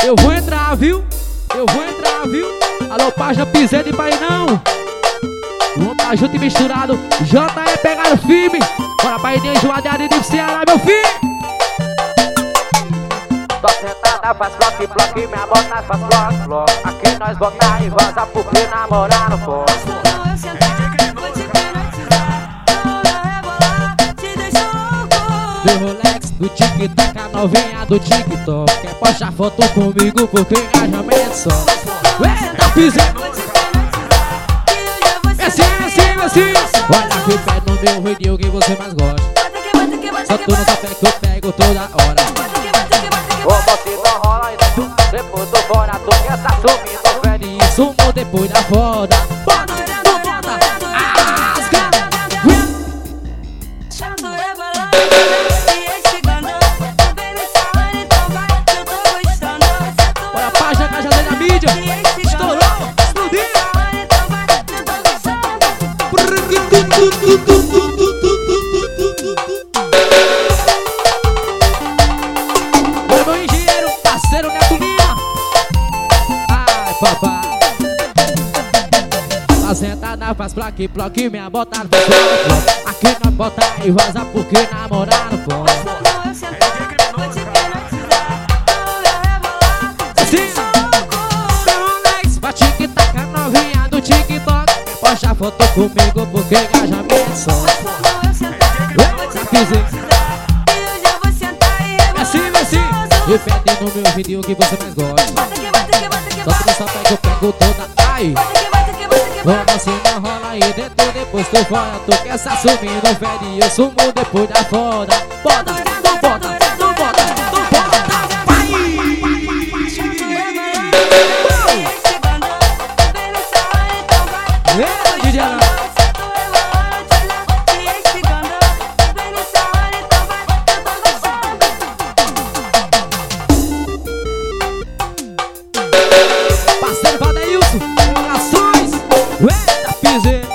Eu vou entrar, viu? Eu vou entrar, viu? Alô, Página Piseiro de Bainão. Vamos tá junto e misturado. J.E. pegaram firme. Bora, Baininha, enjoada de Ceará, meu filho. Tô sentada, faz bloque, bloque, minha bota faz bloque, bloque. Aqui nós botar e vaza porque namorar não pode. Então eu sentar, vou te hipnotizar. Então eu rebolar, te deixo louco. Do Rolex, do tic-tac, a novinha do TikTok. Quer postar foto comigo porque engajamento só. Eita, Piseiro. Vou te hipnotizar. E eu já vou sentar. Assim. Olha que pé no meu vídeo que você mais gosta. Só tu não sabe que eu pego toda hora. Ô, você não rola e tu, depois do fora, tu quer tá sumindo, velho. Isso depois da foda. Bota, não bota. Chato rebolando e estigando. Tô bem nessa hora, então vai que eu tô gostando. Bora, Página Cajazei da mídia. Estourou, explodiu. Então vai que eu tô gostando. Meu engenheiro, parceiro Neto Lima. Ai, papai. Tá sentada, faz plaque, plaque, minha bota faz plaque. Aqui nós bota e vaza porque namorar não pode. Então eu sentar, vou te hipnotizar. Então eu rebolar, te Assim, deixo louco. Rolex, vai tic-tac, a novinha do TikTok. Posta foto comigo porque engajamento só. Então eu sentar, vou te hipnotizar. E eu já vou sentar e rebolar. Assim. Repete no meu vídeo que você mais gosta. Só tu não sabe que eu pego toda. Ai, como assim não rola aí dentro, depois tu fora. Tu quer se assumir no velho e eu sumo depois da foda. Bota, não bota, não bota, não bota. Vai! Eita, DJ Alan. Parceiro Vadeilson, orações. Eita, Piseiro.